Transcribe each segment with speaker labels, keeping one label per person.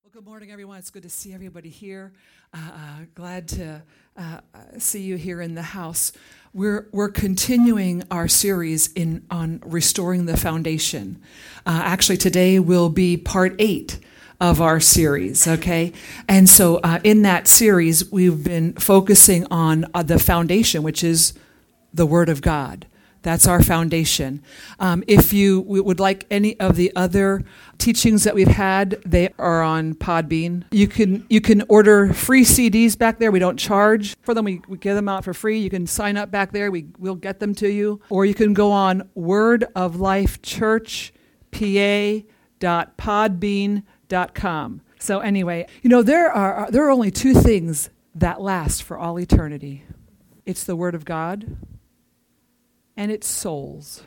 Speaker 1: Well, good morning, everyone. It's good to see everybody here. Glad to see you here in the house. We're continuing our series on restoring the foundation. Actually, today will be part 8 of our series. Okay, and so in that series, we've been focusing on the foundation, which is the Word of God. That's our foundation. If you would like any of the other teachings that we've had, they are on Podbean. You can order free CDs back there. We don't charge for them. We give them out for free. You can sign up back there. We'll get them to you. Or you can go on wordoflifechurchpa.podbean.com. So anyway, there are only 2 things that last for all eternity. It's the Word of God, and it's souls.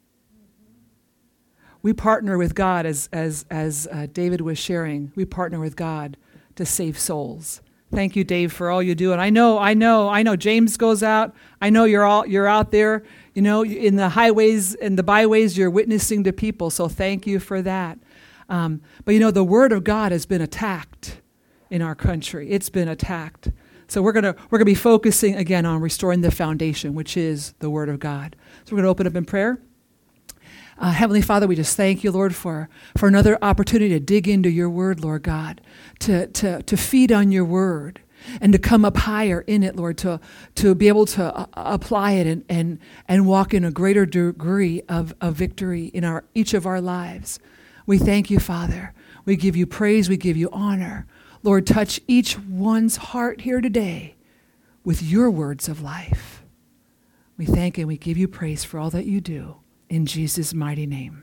Speaker 1: We partner with God, as David was sharing. We partner with God to save souls. Thank you, Dave, for all you do. And I know. James goes out. I know you're out there. In the highways and the byways, you're witnessing to people. So thank you for that. But the Word of God has been attacked in our country. It's been attacked. So we're gonna be focusing again on restoring the foundation, which is the Word of God. So we're gonna open up in prayer. Heavenly Father, we just thank you, Lord, for another opportunity to dig into your Word, Lord God, to feed on your Word and to come up higher in it, Lord, to be able to apply it and walk in a greater degree of victory in each of our lives. We thank you, Father. We give you praise. We give you honor. Lord, touch each one's heart here today with your words of life. We thank and we give you praise for all that you do. In Jesus' mighty name,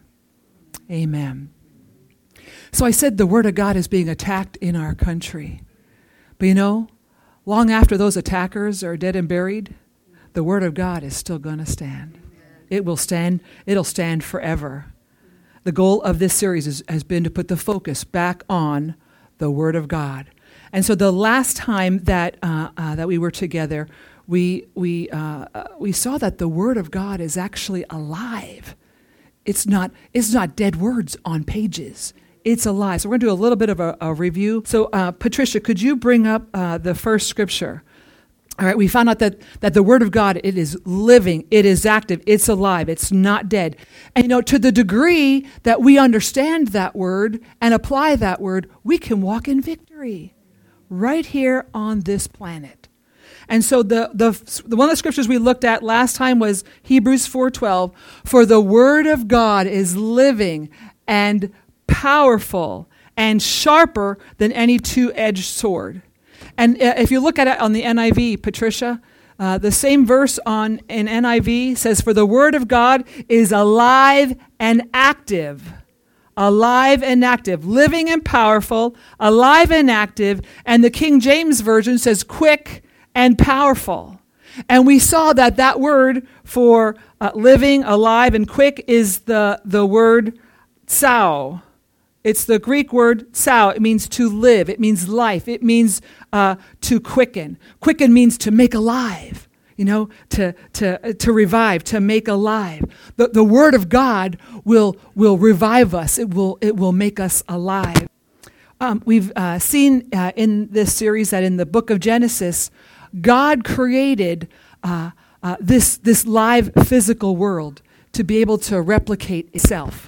Speaker 1: amen. So I said the Word of God is being attacked in our country. But long after those attackers are dead and buried, the Word of God is still going to stand. It will stand. It'll stand forever. The goal of this series has been to put the focus back on the Word of God. And so the last time that we were together, we saw that the Word of God is actually alive. It's not dead words on pages. It's alive. So we're going to do a little bit of a review. So Patricia, could you bring up the first scripture? All right, we found out that the Word of God, it is living, it is active, it's alive, it's not dead. And to the degree that we understand that Word and apply that Word, we can walk in victory right here on this planet. And so the one of the scriptures we looked at last time was Hebrews 4:12. For the Word of God is living and powerful and sharper than any two-edged sword. And if you look at it on the NIV, Patricia, the same verse in NIV says, for the Word of God is alive and active. Alive and active. Living and powerful. Alive and active. And the King James Version says quick and powerful. And we saw that word for living, alive, and quick is the word sao. It's the Greek word sao. It means to live. It means life. It means to quicken. Quicken means to make alive, to revive, to make alive. The Word of God will revive us. It will make us alive. We've seen in this series that in the book of Genesis, God created this live physical world to be able to replicate itself.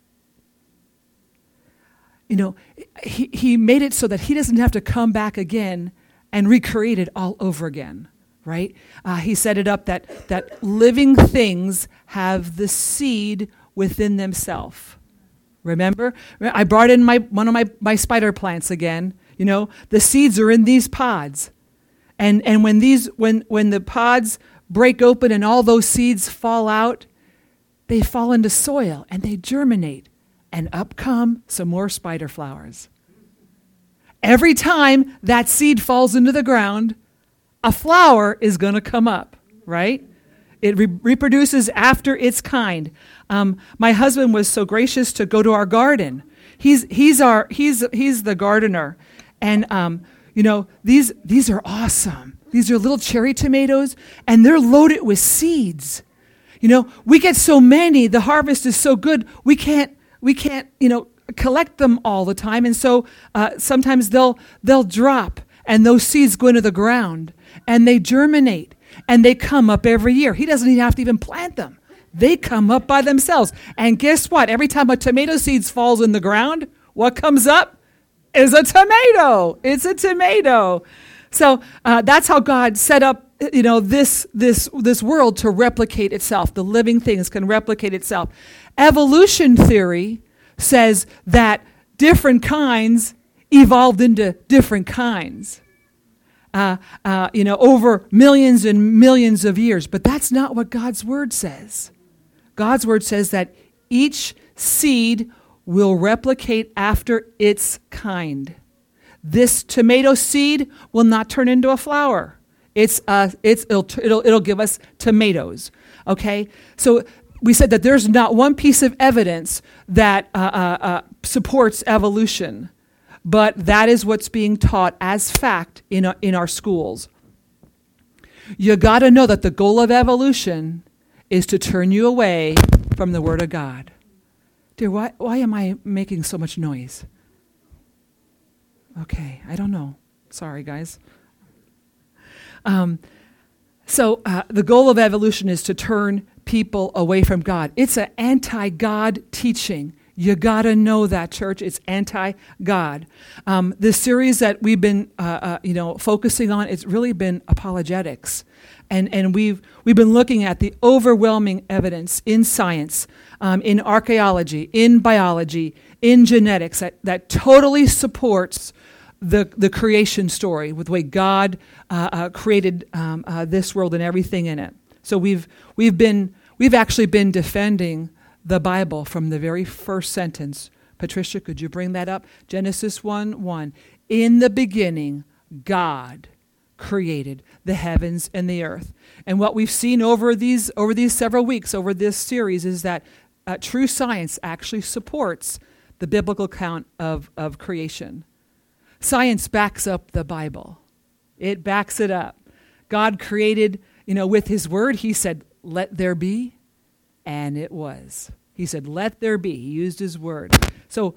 Speaker 1: He made it so that he doesn't have to come back again and recreate it all over again, right? He set it up that living things have the seed within themselves. Remember? I brought in one of my spider plants again. The seeds are in these pods. And when the pods break open and all those seeds fall out, they fall into soil and they germinate. And up come some more spider flowers. Every time that seed falls into the ground, a flower is going to come up, right? It reproduces after its kind. My husband was so gracious to go to our garden. He's the gardener, and these are awesome. These are little cherry tomatoes, and they're loaded with seeds. We get so many. The harvest is so good. We can't collect them all the time, and so sometimes they'll drop, and those seeds go into the ground, and they germinate, and they come up every year. He doesn't even have to even plant them. They come up by themselves. And guess what? Every time a tomato seed falls in the ground, what comes up is a tomato. It's a tomato. So that's how God set up, this world to replicate itself. The living things can replicate itself. Evolution theory says that different kinds evolved into different kinds. Over millions and millions of years. But that's not what God's word says. God's word says that each seed will replicate after its kind. This tomato seed will not turn into a flower. It'll give us tomatoes. Okay, so we said that there's not one piece of evidence that supports evolution, but that is what's being taught as fact in our schools. You got to know that the goal of evolution is to turn you away from the Word of God. Dear, why am I making so much noise? Okay, I don't know. Sorry, guys. So the goal of evolution is to turn people away from God. It's an anti-God teaching. You got to know that, church. It's anti-God. The series that we've been, focusing on, it's really been apologetics. And we've been looking at the overwhelming evidence in science, in archaeology, in biology, in genetics that totally supports the creation story with the way God created this world and everything in it. So we've actually been defending the Bible from the very first sentence. Patricia, could you bring that up? Genesis 1:1. In the beginning, God created the heavens and the earth. And what we've seen over these several weeks, over this series, is that true science actually supports the biblical account of creation. Science backs up the Bible. It backs it up. God created, with his word, he said, let there be, and it was. He said, let there be. He used his word. So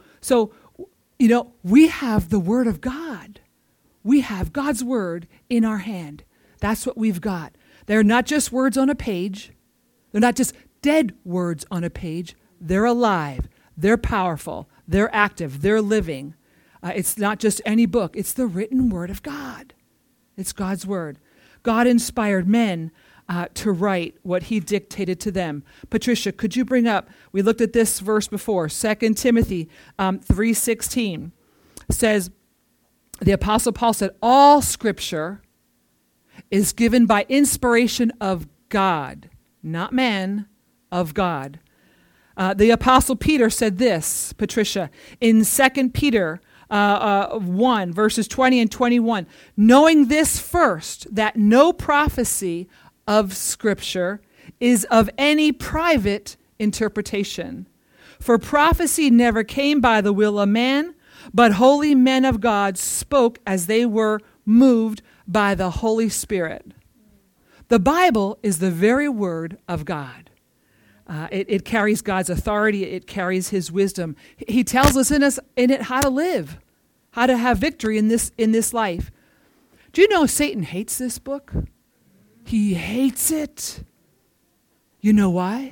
Speaker 1: we have the word of God. We have God's word in our hand. That's what we've got. They're not just words on a page. They're not just dead words on a page. They're alive. They're powerful. They're active. They're living. It's not just any book. It's the written word of God. It's God's word. God inspired men to write what he dictated to them. Patricia, could you bring up, we looked at this verse before, 2 Timothy 3:16 says, the Apostle Paul said, all Scripture is given by inspiration of God, not man, of God. The Apostle Peter said this, Patricia, in 2 Peter 1, verses 20 and 21, knowing this first, that no prophecy of Scripture is of any private interpretation. For prophecy never came by the will of man, but holy men of God spoke as they were moved by the Holy Spirit. The Bible is the very word of God. It carries God's authority. It carries his wisdom. He tells us in it how to live, how to have victory in this life. Do you know Satan hates this book? He hates it. You know why?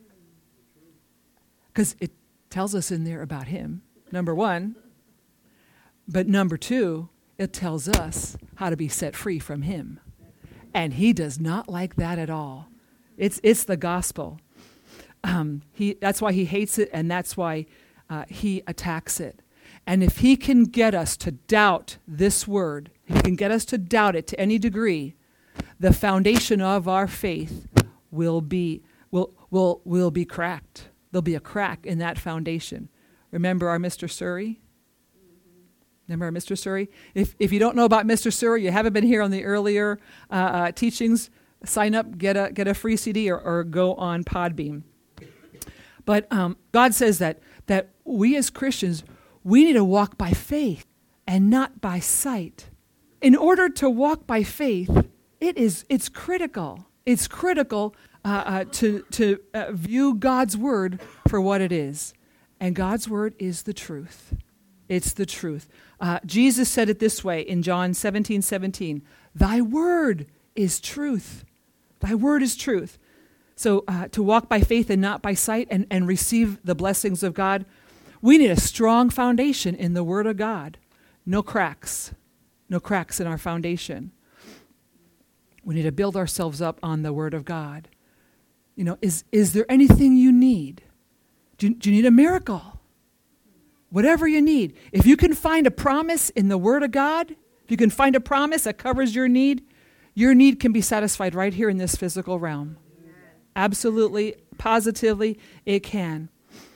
Speaker 1: Because it tells us in there about him, number one. But number two, it tells us how to be set free from him. And he does not like that at all. It's the gospel. That's why he hates it, and that's why he attacks it. And if he can get us to doubt this word, if he can get us to doubt it to any degree, the foundation of our faith will be cracked. There'll be a crack in that foundation. Remember our Mr. Surrey? Remember our Mr. Surrey? If you don't know about Mr. Surrey, you haven't been here on the earlier teachings, sign up, get a free CD or go on Podbean. But God says that we as Christians, we need to walk by faith and not by sight. In order to walk by faith, it's critical. It's critical to view God's word for what it is. And God's word is the truth. It's the truth. Jesus said it this way in John 17:17. Thy word is truth. Thy word is truth. So to walk by faith and not by sight and receive the blessings of God, we need a strong foundation in the word of God. No cracks. No cracks in our foundation. We need to build ourselves up on the word of God. You know, is there anything you need? Do you need a miracle? Whatever you need. If you can find a promise in the word of God, if you can find a promise that covers your need can be satisfied right here in this physical realm. Amen. Absolutely, positively, it can.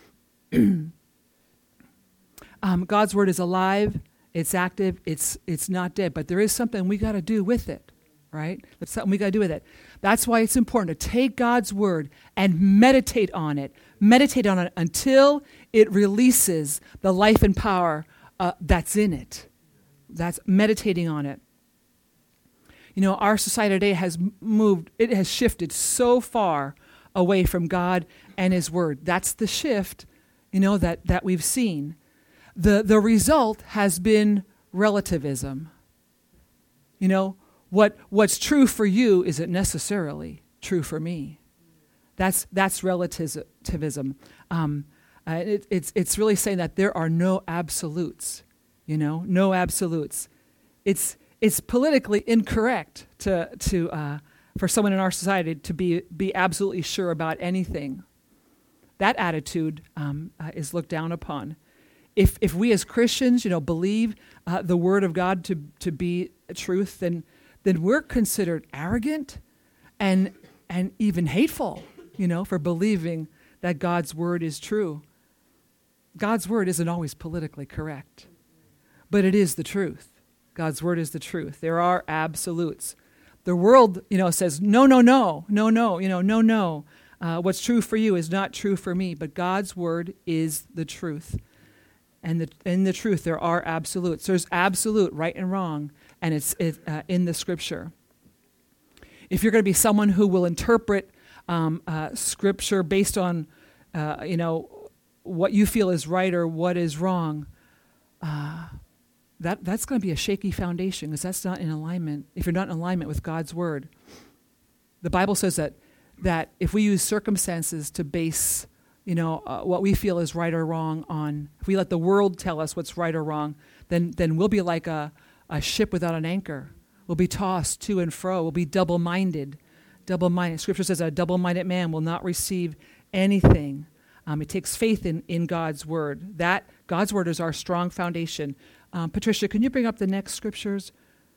Speaker 1: God's word is alive, it's active, it's not dead, but there is something we got to do with it, right? There's something we got to do with it. That's why it's important to take God's word and meditate on it. Meditate on it until it releases the life and power that's in it. That's meditating on it. You know, our society today has shifted so far away from God and his word. That's the shift, you know, that we've seen. The result has been relativism. You know, what's true for you isn't necessarily true for me. That's relativism. It's really saying that there are no absolutes. You know, no absolutes. It's politically incorrect to for someone in our society to be absolutely sure about anything. That attitude is looked down upon. If we as Christians, you know, believe the word of God to be truth, then we're considered arrogant and even hateful, you know, for believing that God's word is true. God's word isn't always politically correct, but it is the truth. God's word is the truth. There are absolutes. The world, you know, says no, you know, no. What's true for you is not true for me, but God's word is the truth. And in the truth, there are absolutes. There's absolute right and wrong, and it's in the Scripture. If you're going to be someone who will interpret Scripture based on, you know, what you feel is right or what is wrong, that's going to be a shaky foundation, because that's not in alignment. If you're not in alignment with God's word, the Bible says that if we use circumstances to base, you know, what we feel is right or wrong on, if we let the world tell us what's right or wrong, then we'll be like a ship without an anchor. We'll be tossed to and fro. We'll be double-minded. Scripture says a double-minded man will not receive anything. It takes faith in God's word. That God's word is our strong foundation. Patricia, can you bring up the next scriptures?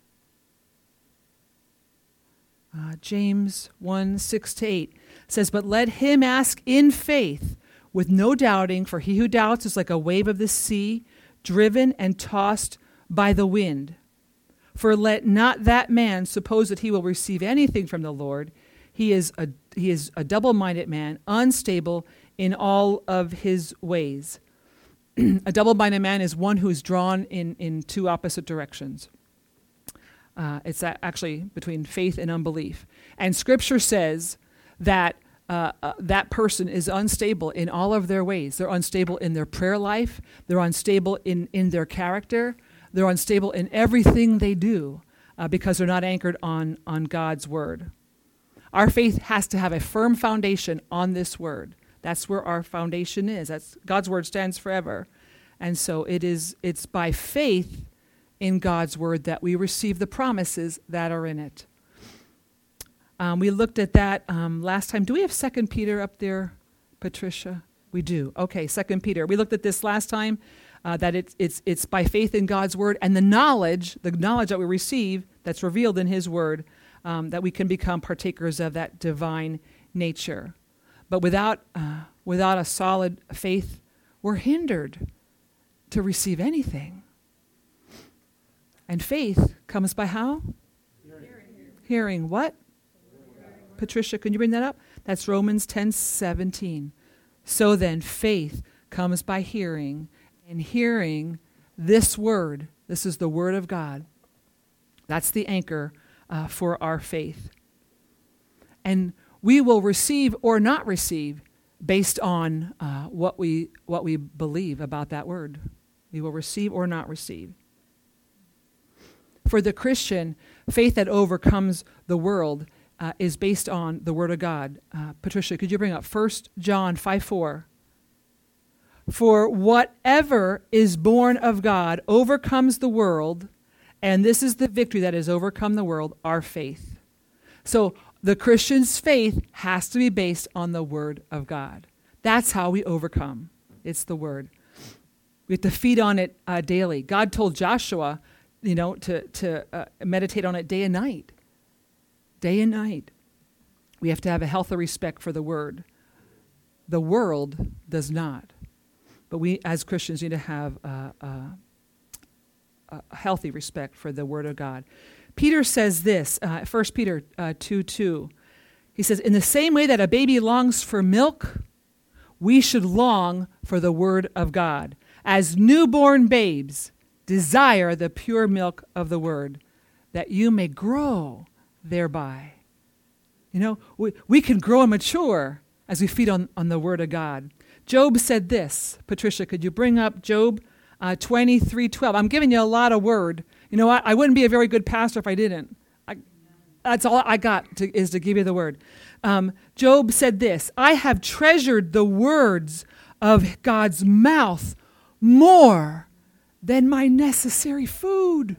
Speaker 1: James 1:6-8 says, "But let him ask in faith, with no doubting, for he who doubts is like a wave of the sea, driven and tossed by the wind. For let not that man suppose that he will receive anything from the Lord. He is a double-minded man, unstable in all of his ways." A double-minded man is one who is drawn in two opposite directions. It's actually between faith and unbelief. And Scripture says that that person is unstable in all of their ways. They're unstable in their prayer life. They're unstable in their character. They're unstable in everything they do because they're not anchored on God's word. Our faith has to have a firm foundation on this word. That's where our foundation is. That's God's word stands forever. And so it's by faith in God's word that we receive the promises that are in it. We looked at that last time. Do we have 2 Peter up there, Patricia? We do. Okay, 2 Peter. We looked at this last time, that it's by faith in God's word and the knowledge that we receive that's revealed in his word, that we can become partakers of that divine nature. But without a solid faith, we're hindered to receive anything. And faith comes by how? Hearing what? Patricia, can you bring that up? That's Romans 10:17. So then faith comes by hearing, and hearing this word. This is the word of God. That's the anchor for our faith. And we will receive or not receive based on what we believe about that word. We will receive or not receive. For the Christian, faith that overcomes the world is based on the Word of God. Patricia, could you bring up 1 John 5:4? For whatever is born of God overcomes the world, and this is the victory that has overcome the world, our faith. So the Christian's faith has to be based on the Word of God. That's how we overcome. It's the Word. We have to feed on it daily. God told Joshua, to meditate on it day and night. Day and night. We have to have a healthy respect for the Word. The world does not. But we, as Christians, need to have a healthy respect for the Word of God. Peter says this, 1 Peter 2:2. He says, in the same way that a baby longs for milk, we should long for the Word of God. As newborn babes, desire the pure milk of the Word, that you may grow thereby. We can grow and mature as we feed on the Word of God. Job said this. Patricia, could you bring up Job 23:12? I'm giving you a lot of word. You know what? I wouldn't be a very good pastor if I didn't. That's all I got is to give you the word. Job said this, I have treasured the words of God's mouth more than my necessary food.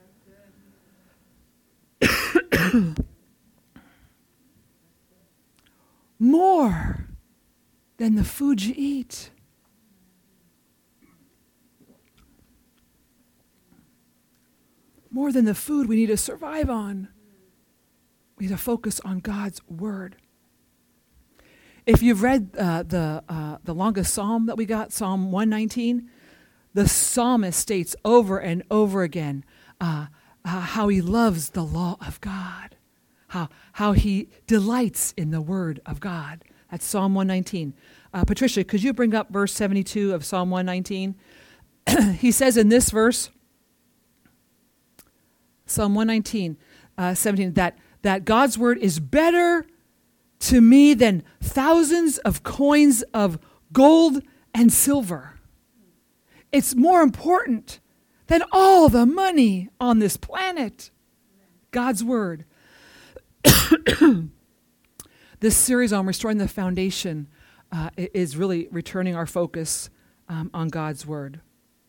Speaker 1: More than the food you eat. More than the food we need to survive on. We need to focus on God's Word. If you've read the longest psalm that we got, Psalm 119, the psalmist states over and over again how he loves the law of God, how he delights in the Word of God. That's Psalm 119. Patricia, could you bring up verse 72 of Psalm 119? He says in this verse, Psalm 119, 17, that God's Word is better to me than thousands of coins of gold and silver. It's more important than all the money on this planet. God's Word. This series on restoring the foundation is really returning our focus on God's Word.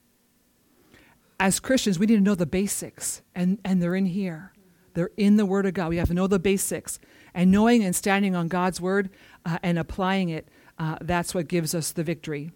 Speaker 1: As Christians, we need to know the basics, and they're in here. They're in the Word of God. We have to know the basics. And knowing and standing on God's Word and applying it, that's what gives us the victory.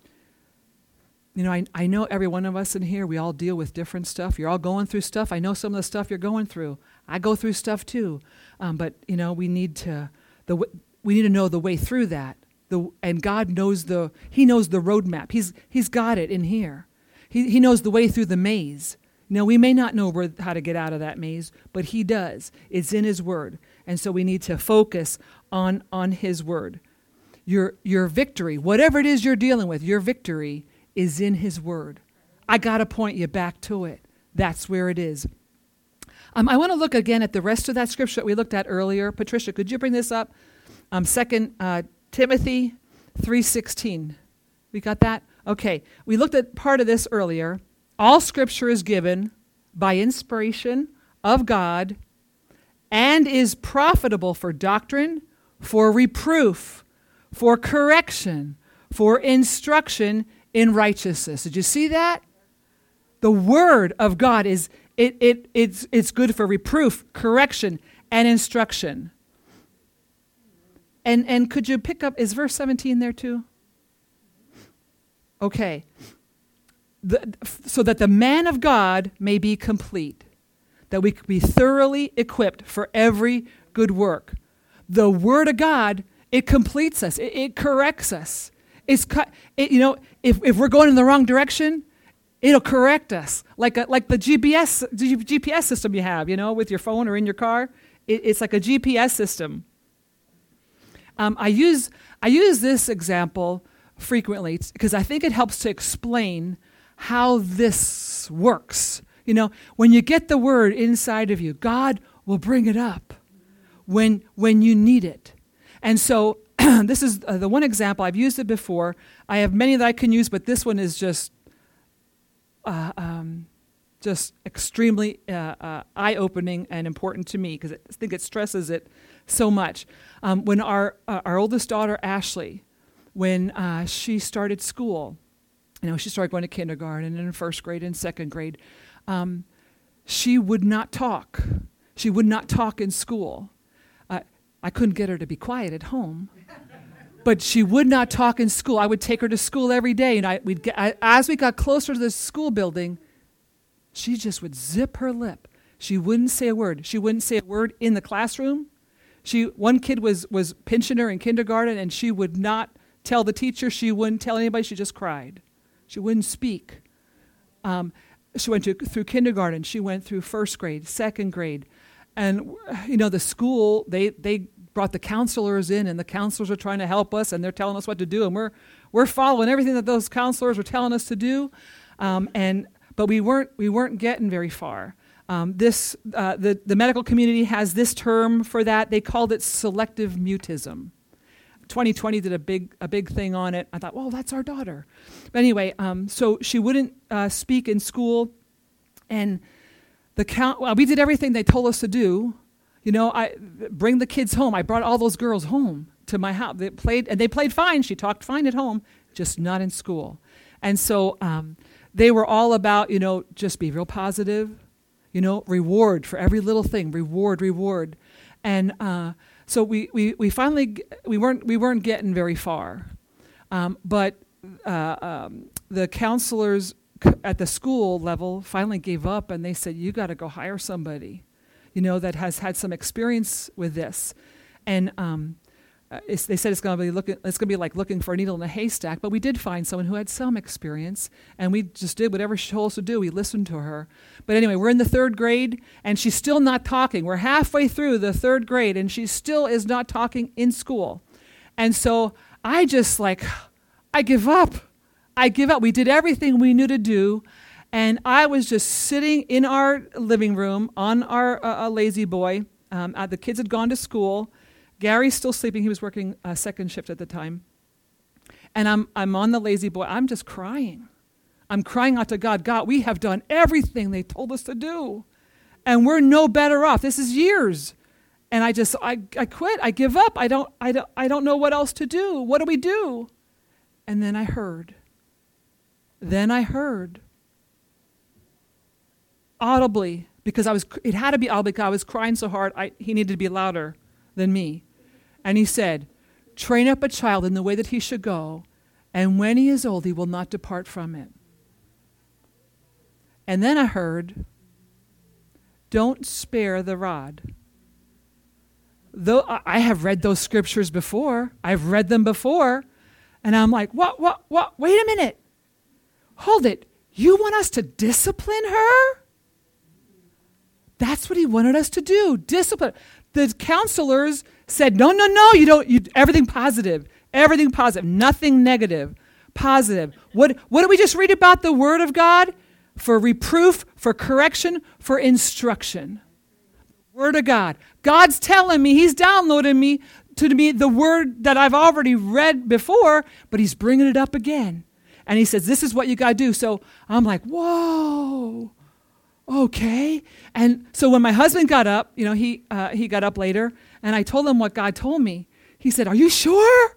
Speaker 1: I know every one of us in here, we all deal with different stuff. You're all going through stuff. I know some of the stuff you're going through. I go through stuff too. But we need to know the way through that. And God knows He knows the roadmap. He's got it in here. He knows the way through the maze. We may not know how to get out of that maze, but He does. It's in His Word. And so we need to focus on His Word. Your victory, whatever it is you're dealing with, your victory is in His Word. I got to point you back to it. That's where it is. I want to look again at the rest of that scripture that we looked at earlier. Patricia, could you bring this up? 2 Timothy 3:16. We got that? Okay. We looked at part of this earlier. All scripture is given by inspiration of God and is profitable for doctrine, for reproof, for correction, for instruction in righteousness. Did you see that? The Word of God is it's good for reproof, correction, and instruction. And could you pick up, is verse 17 there too? Okay. So that the man of God may be complete, that we could be thoroughly equipped for every good work. The Word of God, it completes us. It corrects us. If we're going in the wrong direction, it'll correct us. Like the GPS system you have, with your phone or in your car. It's like a GPS system. I use this example frequently because I think it helps to explain how this works. When you get the Word inside of you, God will bring it up when you need it. And so this is the one example. I've used it before. I have many that I can use, but this one is just extremely eye-opening and important to me because I think it stresses it so much. When our oldest daughter, Ashley, when she started school, she started going to kindergarten and in first grade and second grade, she would not talk. She would not talk in school. I couldn't get her to be quiet at home. But she would not talk in school. I would take her to school every day, and as we got closer to the school building, she just would zip her lip. She wouldn't say a word. She wouldn't say a word in the classroom. One kid was pinching her in kindergarten, and she would not tell the teacher. She wouldn't tell anybody. She just cried. She wouldn't speak. She went through kindergarten. She went through first grade, second grade. And, the school, they brought the counselors in, and the counselors are trying to help us, and they're telling us what to do, and we're following everything that those counselors were telling us to do, but we weren't getting very far. The medical community has this term for that. They called it selective mutism. 2020 did a big thing on it. I thought, well, that's our daughter. But anyway, so she wouldn't speak in school, and we did everything they told us to do. I bring the kids home. I brought all those girls home to my house. They played fine. She talked fine at home, just not in school. And so they were all about, just be real positive, reward for every little thing, reward. And so we finally we weren't getting very far, but the counselors at the school level finally gave up, and they said, you got to go hire somebody, that has had some experience with this. And they said it's going to be like looking for a needle in a haystack, but we did find someone who had some experience, and we just did whatever she told us to do. We listened to her. But anyway, we're in the third grade, and she's still not talking. We're halfway through the third grade, and she still is not talking in school. And so I just I give up. We did everything we knew to do, and I was just sitting in our living room on our lazy boy. The kids had gone to school. Gary's still sleeping. He was working second shift at the time. And I'm on the lazy boy. I'm just crying. I'm crying out to God. God, we have done everything they told us to do, and we're no better off. This is years. And I quit. I give up. I don't know what else to do. What do we do? And then I heard audibly, because it had to be audibly because I was crying so hard, he needed to be louder than me. And he said, train up a child in the way that he should go, and when he is old, he will not depart from it. And then I heard, don't spare the rod. Though I have read those scriptures before, I've read them before, and I'm like, what, wait a minute. Hold it. You want us to discipline her? That's what he wanted us to do, discipline. The counselors said, no, you don't, everything positive, nothing negative, positive. What did we just read about the Word of God? For reproof, for correction, for instruction. Word of God. God's telling me, he's downloading to me the word that I've already read before, but he's bringing it up again. And he says, this is what you got to do. So I'm like, whoa, okay. And so when my husband got up, he got up later, and I told him what God told me. He said, are you sure?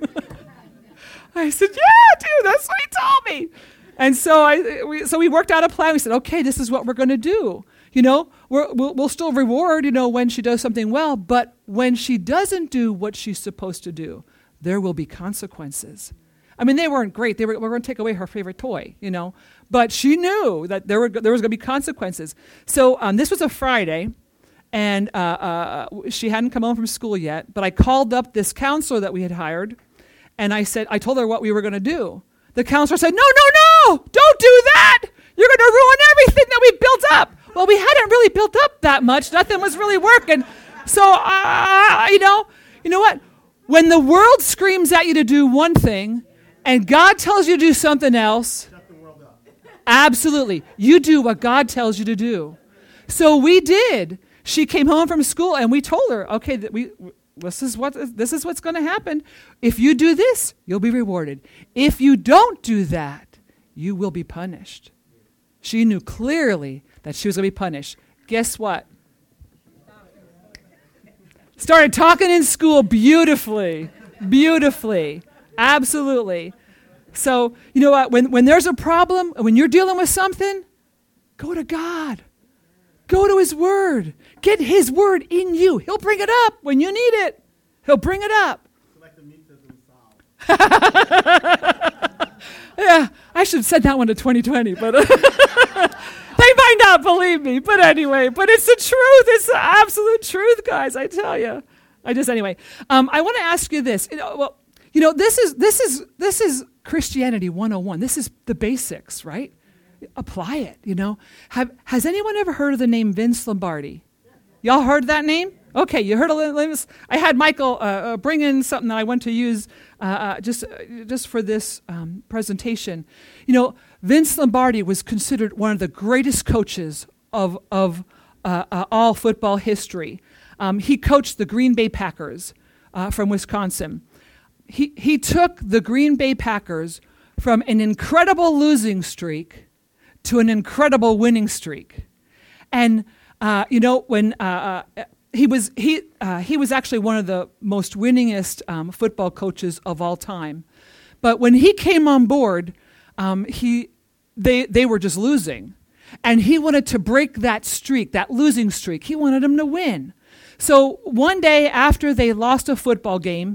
Speaker 1: I said, yeah, dude, that's what he told me. And so we worked out a plan. We said, okay, this is what we're going to do. We'll still reward, when she does something well, but when she doesn't do what she's supposed to do, there will be consequences. I mean, they weren't great. We're going to take away her favorite toy, but she knew that there was going to be consequences. So this was a Friday, and she hadn't come home from school yet, but I called up this counselor that we had hired, and I told her what we were going to do. The counselor said, no, don't do that. You're going to ruin everything that we built up. Well, we hadn't really built up that much. Nothing was really working. So, you know what? When the world screams at you to do one thing and God tells you to do something else, shut the world up. Absolutely. You do what God tells you to do. So we did. She came home from school and we told her, okay, that this is what's going to happen. If you do this, you'll be rewarded. If you don't do that, you will be punished. She knew clearly that she was going to be punished. Guess what? Started talking in school beautifully. Absolutely. So, you know what? When there's a problem, when you're dealing with something, go to God. Go to His Word. Get His Word in you. He'll bring it up when you need it. He'll bring it up.
Speaker 2: Like the meat doesn't solve.
Speaker 1: Yeah, I should have said that one to 2020, but they might not believe me. But anyway, but it's the truth. It's the absolute truth, guys. I tell you. I want to ask you this. This is Christianity 101. This is the basics, right? Apply it, Has anyone ever heard of the name Vince Lombardi? Y'all heard that name? Okay, you heard of it. I had Michael bring in something that I want to use just for this presentation. Vince Lombardi was considered one of the greatest coaches of all football history. He coached the Green Bay Packers from Wisconsin. He took the Green Bay Packers from an incredible losing streak to an incredible winning streak. And when he was actually one of the most winningest football coaches of all time. But when he came on board, they were just losing. And he wanted to break that streak, that losing streak. He wanted them to win. So one day after they lost a football game,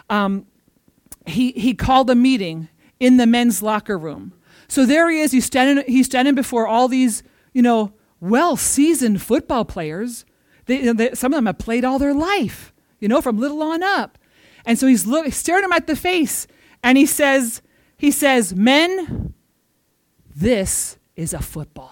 Speaker 1: he called a meeting in the men's locker room. So there he is. He's standing before all these, well-seasoned football players. Some of them have played all their life, from little on up. And so he's staring them at the face, and he says, "Men, this is a football."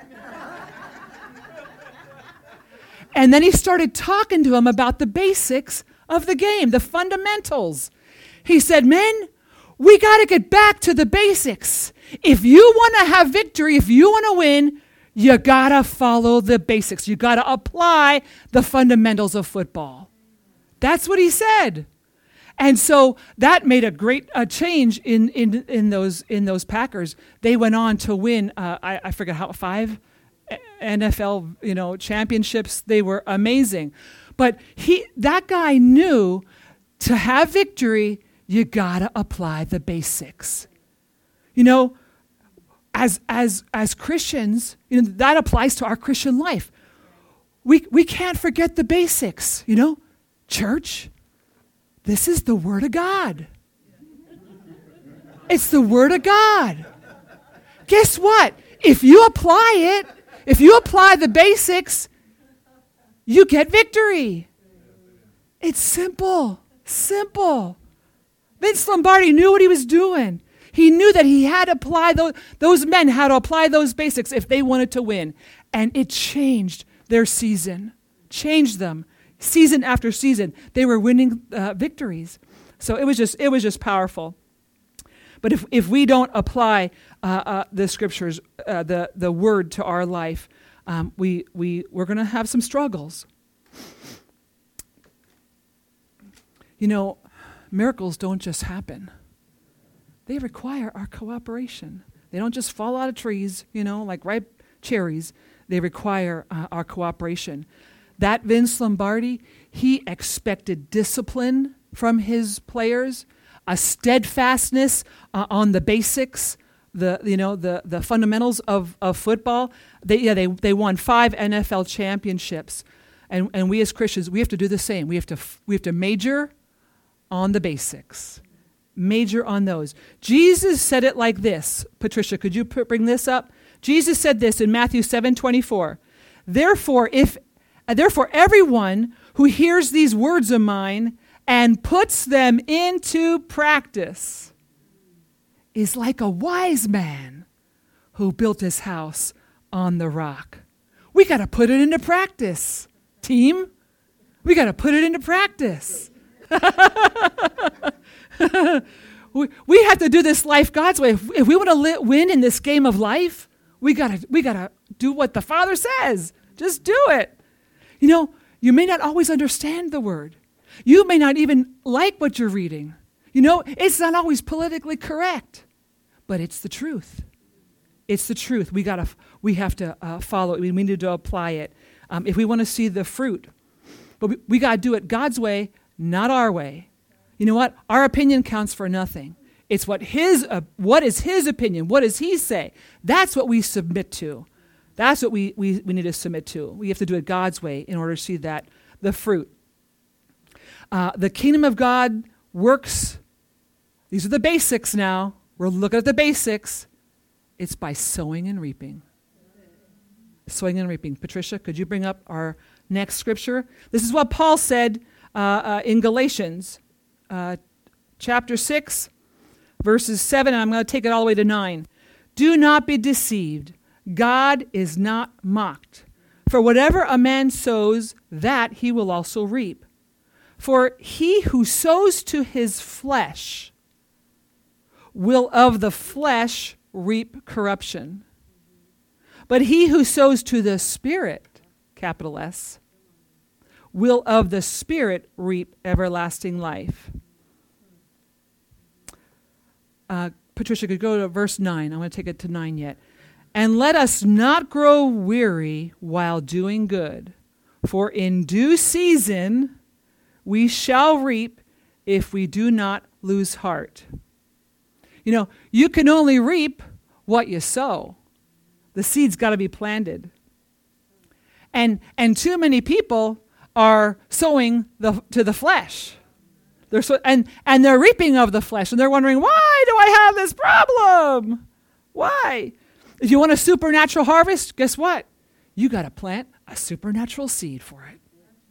Speaker 1: And then he started talking to them about the basics of the game, the fundamentals. He said, "Men, we got to get back to the basics. If you want to have victory, if you want to win, you got to follow the basics. You got to apply the fundamentals of football." That's what he said. And so that made a great change in those Packers. They went on to win, I forget 5 NFL championships. They were amazing. But that guy knew to have victory, you got to apply the basics. As Christians, that applies to our Christian life. We can't forget the basics, Church, this is the Word of God. It's the Word of God. Guess what? If you apply it, if you apply the basics, you get victory. It's simple. Vince Lombardi knew what he was doing. He knew that he had to apply those men had to apply those basics if they wanted to win. And it changed their season. Changed them. Season after season. They were winning victories. So it was just powerful. But if we don't apply the scriptures, the word to our life, we're going to have some struggles. Miracles don't just happen. They require our cooperation. They don't just fall out of trees, like ripe cherries. They require our cooperation. That Vince Lombardi, he expected discipline from his players, a steadfastness on the basics, the fundamentals of football. They won 5 NFL championships, and we as Christians, we have to do the same. We have to major on the basics. Major on those. Jesus said it like this. Patricia, could you bring this up? Jesus said this in Matthew 7:24. Therefore, everyone who hears these words of mine and puts them into practice is like a wise man who built his house on the rock. We got to put it into practice, team. We got to put it into practice. We have to do this life God's way. If we want to win in this game of life, we gotta do what the Father says. Just do it. You may not always understand the word, You may not even like what you're reading. You know, it's not always politically correct, but it's the truth. It's the truth. We have to follow it. We need to apply it if we want to see the fruit. But we got to do it God's way, not our way. You know what? Our opinion counts for nothing. It's what is his opinion? What does he say? That's what we submit to. That's what we need to submit to. We have to do it God's way in order to see that, the fruit. The kingdom of God works. These are the basics now. We're looking at the basics. It's by sowing and reaping. Sowing and reaping. Patricia, could you bring up our next scripture? This is what Paul said in Galatians chapter 6, verses 7, and I'm going to take it all the way to 9. Do not be deceived. God is not mocked. For whatever a man sows, that he will also reap. For he who sows to his flesh will of the flesh reap corruption. But he who sows to the Spirit, capital S, will of the Spirit reap everlasting life. Patricia, could go to verse 9. I'm going to take it to 9 yet. And let us not grow weary while doing good, for in due season we shall reap if we do not lose heart. You know, you can only reap what you sow. The seed's got to be planted. And too many people are sowing to the flesh. And they're reaping of the flesh, and they're wondering, why do I have this problem? Why? If you want a supernatural harvest, guess what? You got to plant a supernatural seed for it.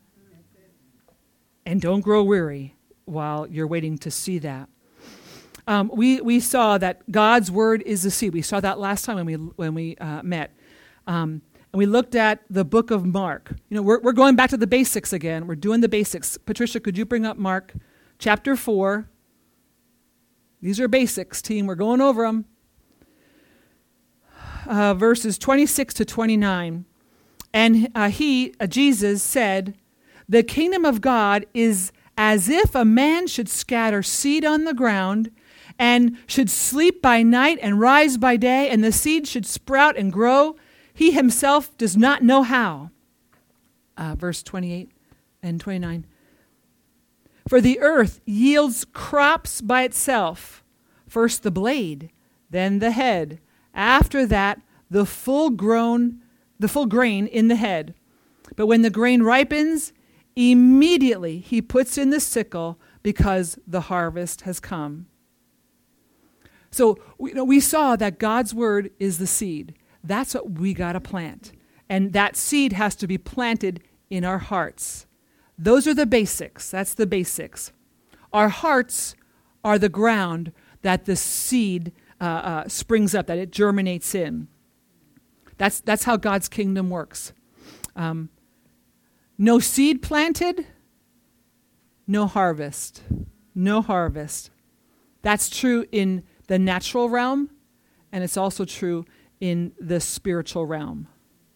Speaker 1: And don't grow weary while you're waiting to see that. We saw that God's word is the seed. We saw that last time when we met. And we looked at the book of Mark. You know, we're going back to the basics again. We're doing the basics. Patricia, could you bring up Mark chapter 4? These are basics, team. We're going over them. Verses 26 to 29. And Jesus, said, the kingdom of God is as if a man should scatter seed on the ground and should sleep by night and rise by day, and the seed should sprout and grow. He himself does not know how. Verse 28 and 29. For the earth yields crops by itself, first the blade, then the head, after that the full grain in the head. But when the grain ripens, immediately he puts in the sickle, because the harvest has come. So we saw that God's word is the seed. That's what we got to plant. And that seed has to be planted in our hearts. Those are the basics. That's the basics. Our hearts are the ground that the seed springs up, that it germinates in. That's how God's kingdom works. No seed planted, no harvest. No harvest. That's true in the natural realm, and it's also true in the spiritual realm.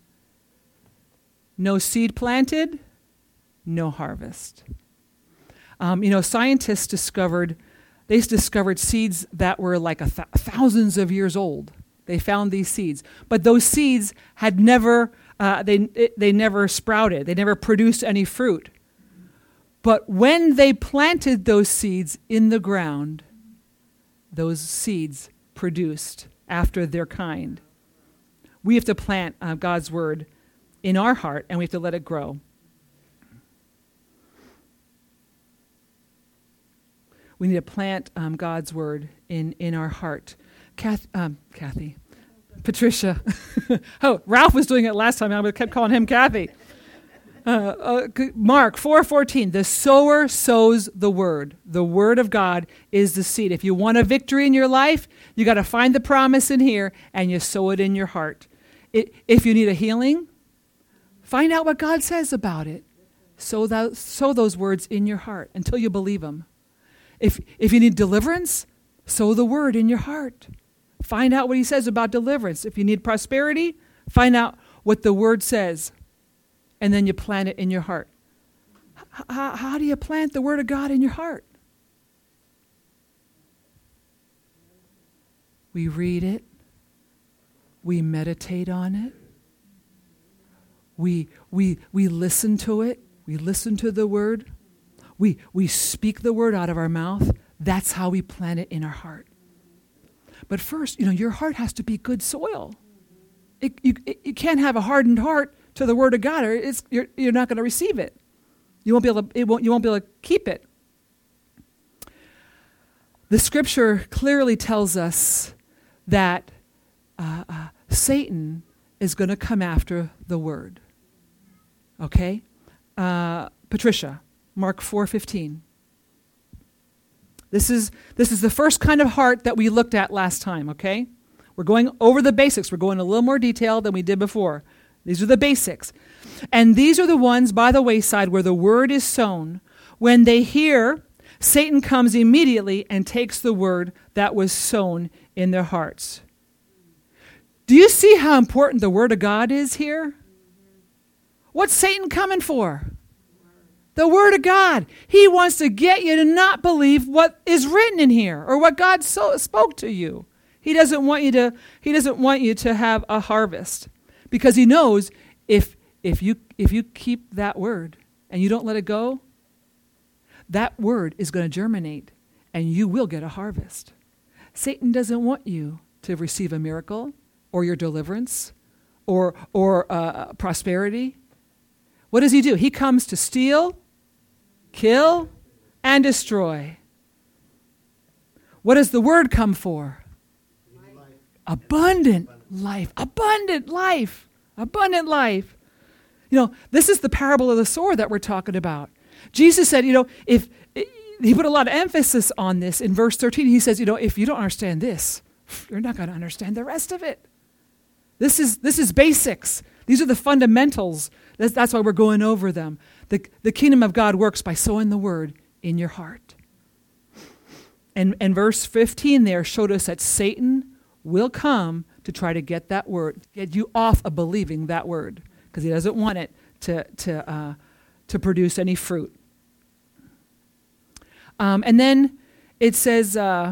Speaker 1: No seed planted, no harvest. Scientists discovered seeds that were like thousands of years old. They found these seeds, but those seeds had never they never sprouted. They never produced any fruit. But when they planted those seeds in the ground, those seeds produced after their kind. We have to plant God's word in our heart, and we have to let it grow. We need to plant God's word in our heart. Kathy. Patricia. Oh, Ralph was doing it last time. I kept calling him Kathy. Mark 4:14. The sower sows the word. The word of God is the seed. If you want a victory in your life, you got to find the promise in here, and you sow it in your heart. If you need a healing, find out what God says about it. Sow those words in your heart until you believe them. If you need deliverance, sow the word in your heart. Find out what he says about deliverance. If you need prosperity, find out what the word says, and then you plant it in your heart. how do you plant the Word of God in your heart? We read it. We meditate on it. We listen to it. We listen to the Word. We speak the Word out of our mouth. That's how we plant it in our heart. But first, your heart has to be good soil. You can't have a hardened heart to the Word of God, or you're not going to receive it. You won't be able to keep it. The Scripture clearly tells us that Satan is going to come after the Word. Okay, Patricia, Mark 4:15. This is the first kind of heart that we looked at last time. Okay, we're going over the basics. We're going a little more detail than we did before. These are the basics, and these are the ones by the wayside where the word is sown. When they hear, Satan comes immediately and takes the word that was sown in their hearts. Do you see how important the Word of God is here? What's Satan coming for? The Word of God. He wants to get you to not believe what is written in here or what God spoke to you. He doesn't want you to have a harvest, because he knows if you keep that word and you don't let it go, that word is going to germinate and you will get a harvest. Satan doesn't want you to receive a miracle or your deliverance or prosperity. What does he do? He comes to steal, kill, and destroy. What does the word come for? Abundant life. Abundant life. Abundant life. This is the parable of the sower that we're talking about. Jesus said, if he put a lot of emphasis on this in verse 13, he says, if you don't understand this, you're not going to understand the rest of it. This is basics. These are the fundamentals. That's why we're going over them. The kingdom of God works by sowing the word in your heart. And verse 15 there showed us that Satan will come to try to get that word, get you off of believing that word, because he doesn't want it to produce any fruit. And then it says,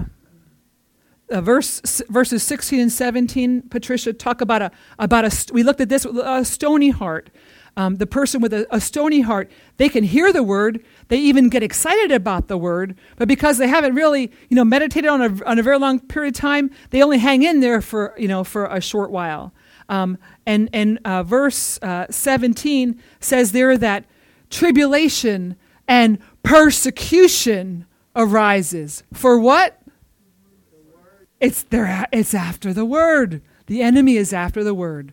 Speaker 1: verses 16 and 17, Patricia, talk about we looked at this with a stony heart. The person with a stony heart, they can hear the word, they even get excited about the word, but because they haven't really, meditated on a very long period of time, they only hang in there for a short while. And verse 17 says there that tribulation and persecution arises. For what? It's after the word. The enemy is after the word.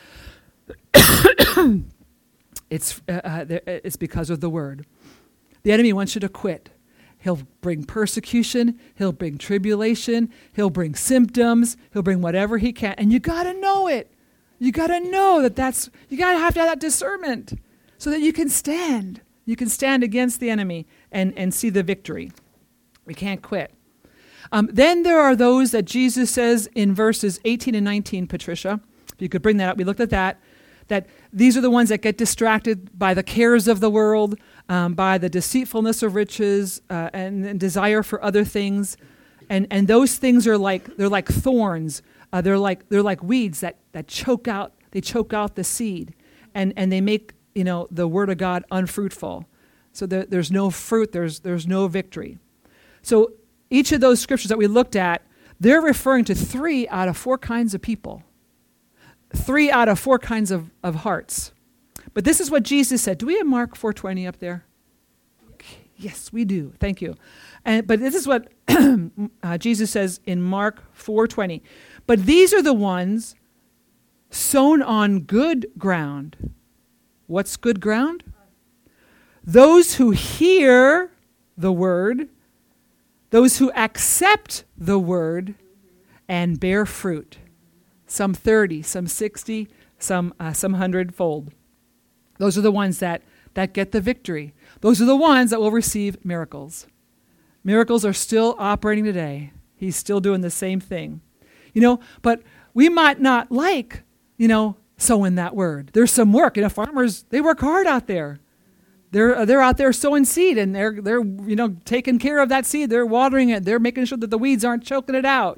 Speaker 1: It's because of the word. The enemy wants you to quit. He'll bring persecution. He'll bring tribulation. He'll bring symptoms. He'll bring whatever he can. And you got to know it. You got to know you got to have that discernment so that you can stand. You can stand against the enemy and see the victory. We can't quit. Then there are those that Jesus says in verses 18 and 19, Patricia, if you could bring that up. We looked at that these are the ones that get distracted by the cares of the world, by the deceitfulness of riches, and desire for other things. And those things are like thorns. They're like weeds that choke out the seed. And they make, the word of God unfruitful. So there's no fruit, there's no victory. So each of those scriptures that we looked at, they're referring to 3 out of 4 kinds of people. 3 out of 4 kinds of hearts. But this is what Jesus said. Do we have Mark 4:20 up there? Okay. Yes, we do. Thank you. But this is what Jesus says in Mark 4:20. But these are the ones sown on good ground. What's good ground? Those who hear the word, those who accept the word and bear fruit. Some 30, some 60, some 100-fold. Those are the ones that get the victory. Those are the ones that will receive miracles. Miracles are still operating today. He's still doing the same thing. But we might not like, sowing that word. There's some work. Farmers, they work hard out there. They're out there sowing seed, and they're taking care of that seed. They're watering it. They're making sure that the weeds aren't choking it out.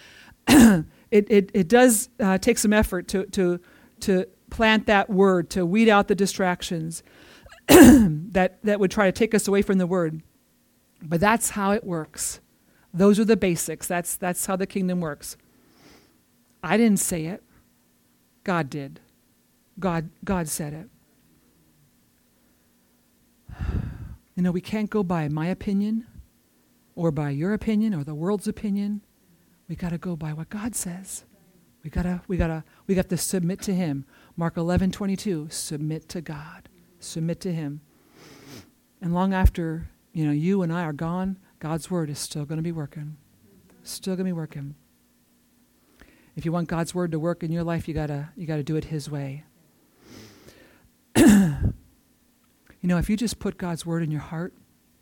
Speaker 1: It does take some effort to plant that word, to weed out the distractions that would try to take us away from the word. But that's how it works. Those are the basics. That's how the kingdom works. I didn't say it. God did. God said it. We can't go by my opinion or by your opinion or the world's opinion. We got to go by what God says. We got to submit to him. Mark 11:22, submit to God. Submit to him. And long after, you and I are gone, God's word is still going to be working. Still going to be working. If you want God's word to work in your life, you got to do it his way. If you just put God's word in your heart,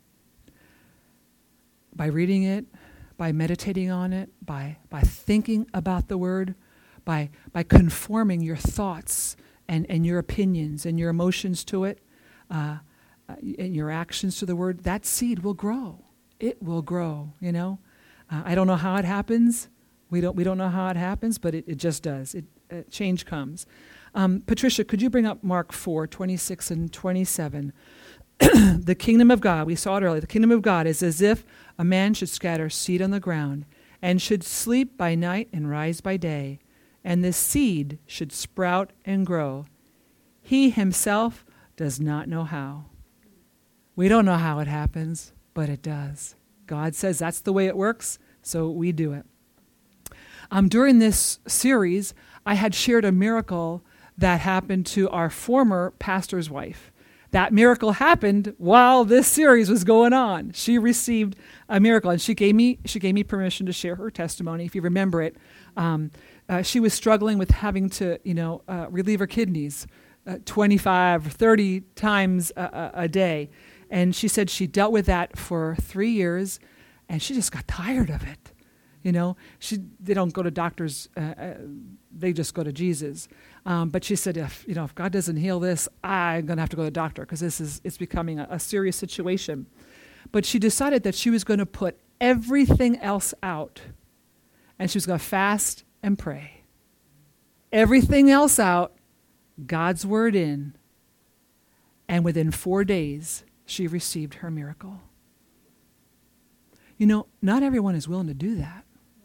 Speaker 1: by reading it, by meditating on it, by thinking about the word, by conforming your thoughts and your opinions and your emotions to it, and your actions to the word, that seed will grow. It will grow, I don't know how it happens. We don't know how it happens, but it just does. Change comes. Patricia, could you bring up Mark 4:26 and 27? The kingdom of God, we saw it earlier, the kingdom of God is as if a man should scatter seed on the ground and should sleep by night and rise by day, and the seed should sprout and grow. He himself does not know how. We don't know how it happens, but it does. God says that's the way it works, so we do it. During this series, I had shared a miracle that happened to our former pastor's wife. That miracle happened while this series was going on. She received a miracle, and she gave me permission to share her testimony. If you remember it, she was struggling with having to, relieve her kidneys 25 or 30 times a day, and she said she dealt with that for 3 years, and she just got tired of it. They don't go to doctors; they just go to Jesus. But she said, if God doesn't heal this, I'm going to have to go to the doctor because it's becoming a serious situation. But she decided that she was going to put everything else out, and she was going to fast and pray. Everything else out, God's word in, and within 4 days, she received her miracle. Not everyone is willing to do that.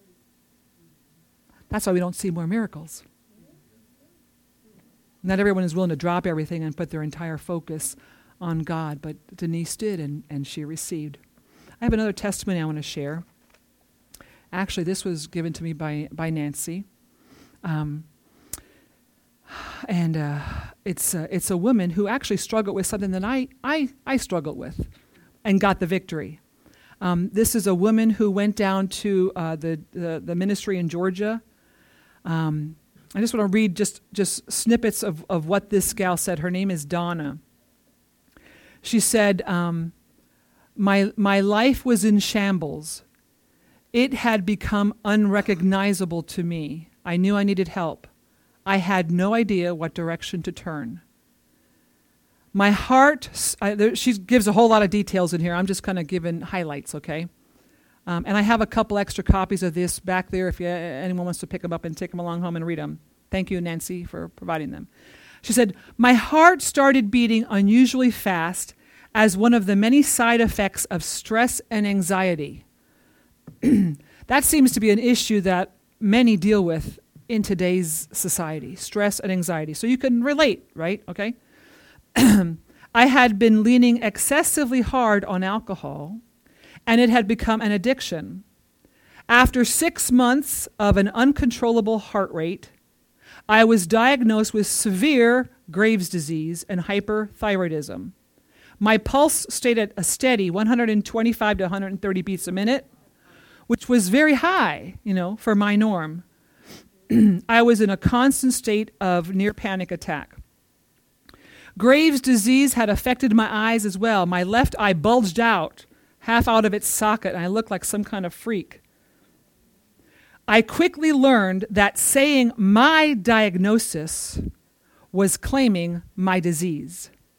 Speaker 1: That's why we don't see more miracles. Not everyone is willing to drop everything and put their entire focus on God, but Denise did, and she received. I have another testimony I want to share. Actually, this was given to me by Nancy. It's a woman who actually struggled with something that I struggled with and got the victory. This is a woman who went down to the ministry in Georgia. I just want to read just snippets of what this gal said. Her name is Donna. She said, my life was in shambles. It had become unrecognizable to me. I knew I needed help. I had no idea what direction to turn. My heart, she gives a whole lot of details in here. I'm just kind of giving highlights, okay? And I have a couple extra copies of this back there if anyone wants to pick them up and take them along home and read them. Thank you, Nancy, for providing them. She said, my heart started beating unusually fast as one of the many side effects of stress and anxiety. That seems to be an issue that many deal with in today's society, stress and anxiety. So you can relate, right? Okay. I had been leaning excessively hard on alcohol, and it had become an addiction. After 6 months of an uncontrollable heart rate, I was diagnosed with severe Graves' disease and hyperthyroidism. My pulse stayed at a steady 125 to 130 beats a minute, which was very high, for my norm. I was in a constant state of near panic attack. Graves' disease had affected my eyes as well. My left eye bulged out, half out of its socket, and I looked like some kind of freak. I quickly learned that saying my diagnosis was claiming my disease.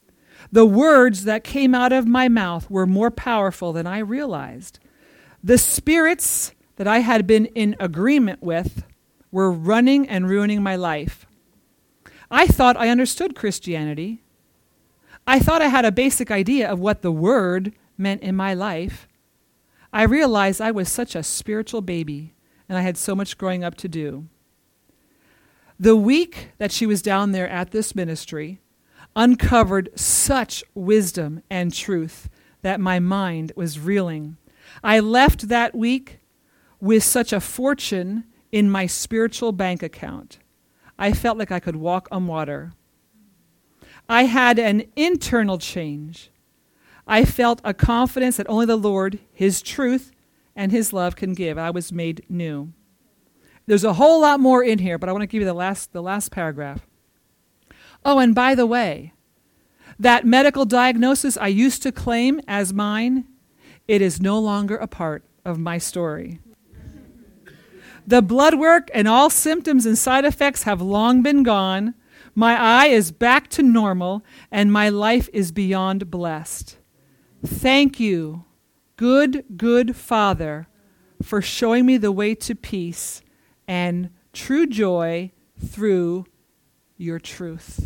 Speaker 1: The words that came out of my mouth were more powerful than I realized. The spirits that I had been in agreement with were running and ruining my life. I thought I understood Christianity. I thought I had a basic idea of what the word meant in my life. I realized I was such a spiritual baby, and I had so much growing up to do. The week that she was down there at this ministry uncovered such wisdom and truth that my mind was reeling. I left that week with such a fortune in my spiritual bank account. I felt like I could walk on water. I had an internal change. I felt a confidence that only the Lord, His truth, and His love can give. I was made new. There's a whole lot more in here, but I want to give you the last paragraph. Oh, and by the way, that medical diagnosis I used to claim as mine, it is no longer a part of my story. The blood work and all symptoms and side effects have long been gone. My eye is back to normal, and my life is beyond blessed. Thank you, good Father, for showing me the way to peace and true joy through your truth.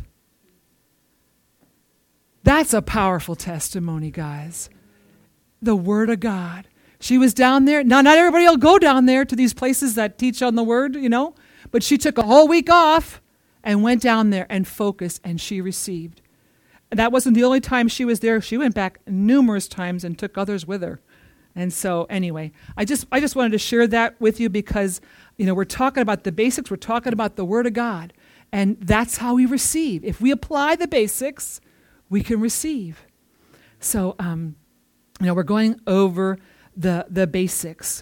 Speaker 1: That's a powerful testimony, guys. The Word of God. She was down there. Now, not everybody will go down there to these places that teach on the Word, but she took a whole week off and went down there and focused, and she received. And that wasn't the only time she was there. She went back numerous times and took others with her. And so anyway, I just wanted to share that with you because, we're talking about the basics. We're talking about the Word of God. And that's how we receive. If we apply the basics, we can receive. So, we're going over the basics.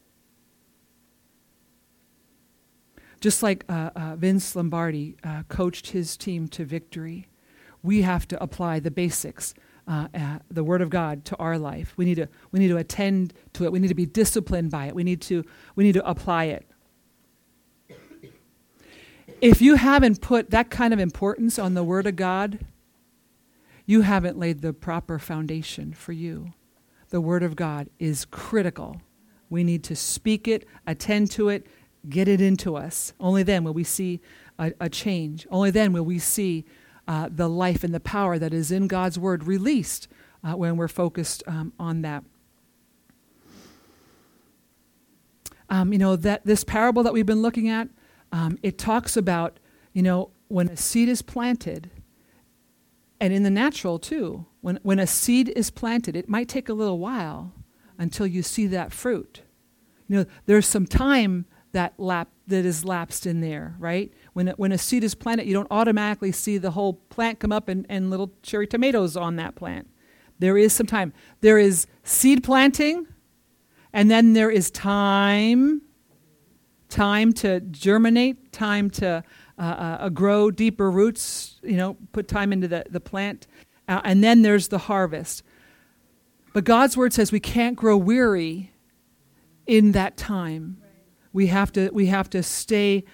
Speaker 1: Just like Vince Lombardi coached his team to victory, we have to apply the basics, the Word of God, to our life. We need to attend to it. We need to be disciplined by it. We need to apply it. If you haven't put that kind of importance on the Word of God, you haven't laid the proper foundation for you. The Word of God is critical. We need to speak it, attend to it, get it into us. Only then will we see a change. Only then will we see the life and the power that is in God's Word released when we're focused on that. That this parable that we've been looking at, it talks about, when a seed is planted, and in the natural too, when a seed is planted, it might take a little while until you see that fruit. There's some time that is lapsed in there, right? When a seed is planted, you don't automatically see the whole plant come up and little cherry tomatoes on that plant. There is some time. There is seed planting, and then there is time to germinate, time to grow deeper roots, put time into the plant, and then there's the harvest. But God's Word says we can't grow weary in that time. We have to stay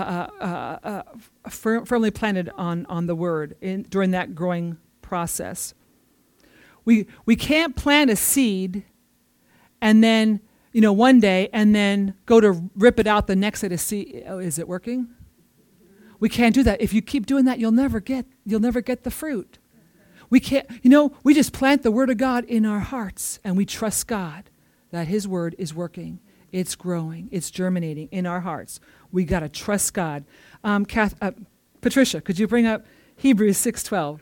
Speaker 1: firmly planted on the Word during that growing process. We can't plant a seed and then one day and then go to rip it out the next day to see, is it working? We can't do that. If you keep doing that, you'll never get the fruit. We can't. We just plant the Word of God in our hearts and we trust God that His Word is working. It's growing. It's germinating in our hearts. We got to trust God. Patricia, could you bring up Hebrews 6:12?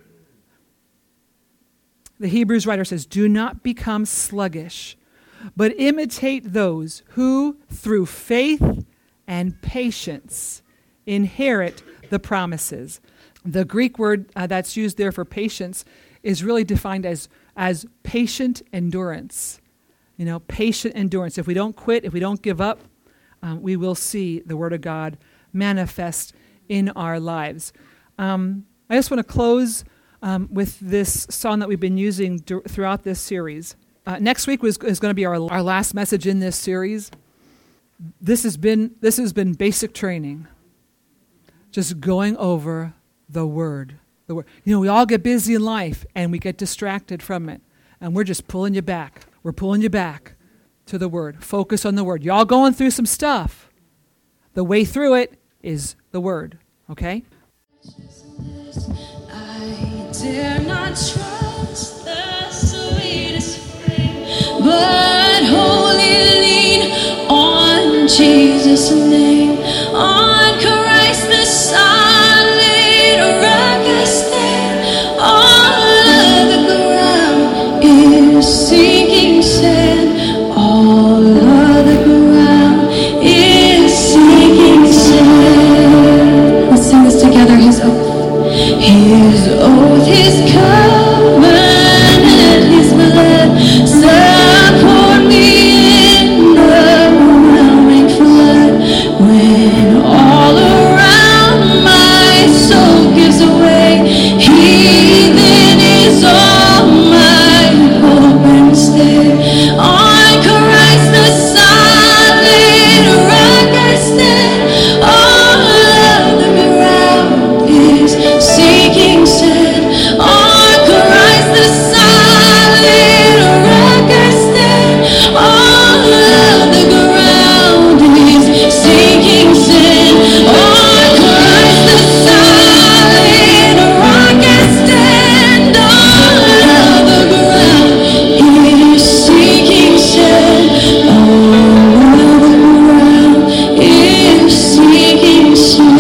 Speaker 1: The Hebrews writer says, "Do not become sluggish, but imitate those who, through faith and patience, inherit the promises." The Greek word that's used there for patience is really defined as patient endurance. Patient endurance. If we don't quit, if we don't give up, we will see the Word of God manifest in our lives. I just want to close with this song that we've been using throughout this series. Next week is going to be our last message in this series. This has been basic training. Just going over the Word The word. You know, we all get busy in life and we get distracted from it. And we're just pulling you back. We're pulling you back to the word. Focus on the word. Y'all going through some stuff. The way through it is the word. Okay?
Speaker 2: I dare not trust the sweetest frame, but wholly lean on Jesus' name, on Christ the solid rock I stand. All of the ground is sinking sand. All of the ground is sinking sand. Let's sing this together. His oath, His covenant, His blood support me in the overwhelming flood. When all around my soul gives away, He then is all my hope and stay. On Christ the solid rock I stand. All of the ground is sinking sand. On Christ the solid rock I stand. All of the ground is sinking sand. On Christ the solid rock I stand. All of the ground is sinking sand. All of the ground is sinking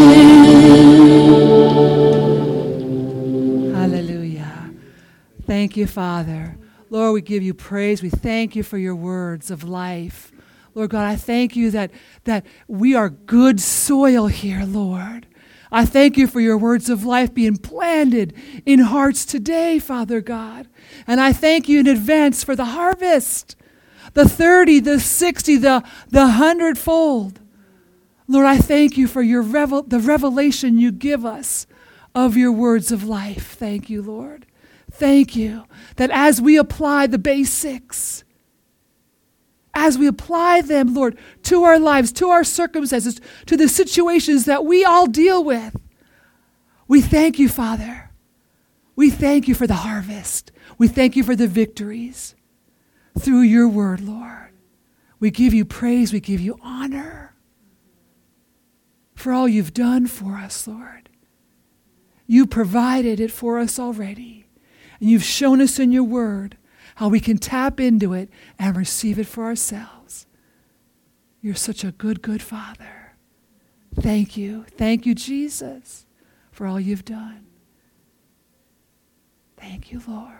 Speaker 2: sand.
Speaker 1: Hallelujah. Thank you, Father. Lord, we give you praise. We thank you for your words of life. Lord God, I thank you that we are good soil here, Lord. I thank you for your words of life being planted in hearts today, Father God. And I thank you in advance for the harvest, the 30, the 60, the 100-fold. Lord, I thank you for the revelation you give us of your words of life. Thank you, Lord. Thank you that as we apply the basics, as we apply them, Lord, to our lives, to our circumstances, to the situations that we all deal with, we thank you, Father. We thank you for the harvest. We thank you for the victories through your word, Lord. We give you praise. We give you honor for all you've done for us, Lord. You provided it for us already. And you've shown us in your word how we can tap into it and receive it for ourselves. You're such a good, good Father. Thank you. Thank you, Jesus, for all you've done. Thank you, Lord.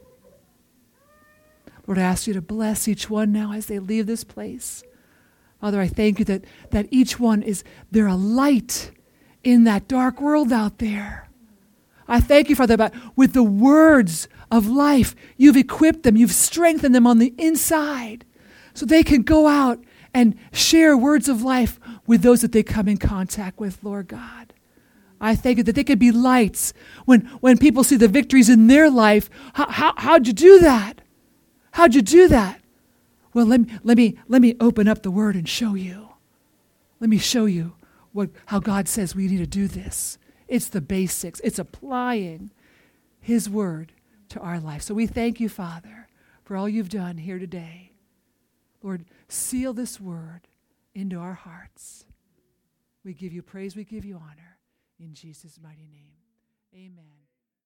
Speaker 1: Lord, I ask you to bless each one now as they leave this place. Father, I thank you that each one they're a light in that dark world out there. I thank you, Father, with the words of life, you've equipped them, you've strengthened them on the inside so they can go out and share words of life with those that they come in contact with, Lord God. I thank you that they can be lights when people see the victories in their life. How'd you do that? How'd you do that? Well, let me open up the word and show you. Let me show you how God says we need to do this. It's the basics. It's applying his word to our life. So we thank you, Father, for all you've done here today. Lord, seal this word into our hearts. We give you praise. We give you honor. In Jesus' mighty name, amen.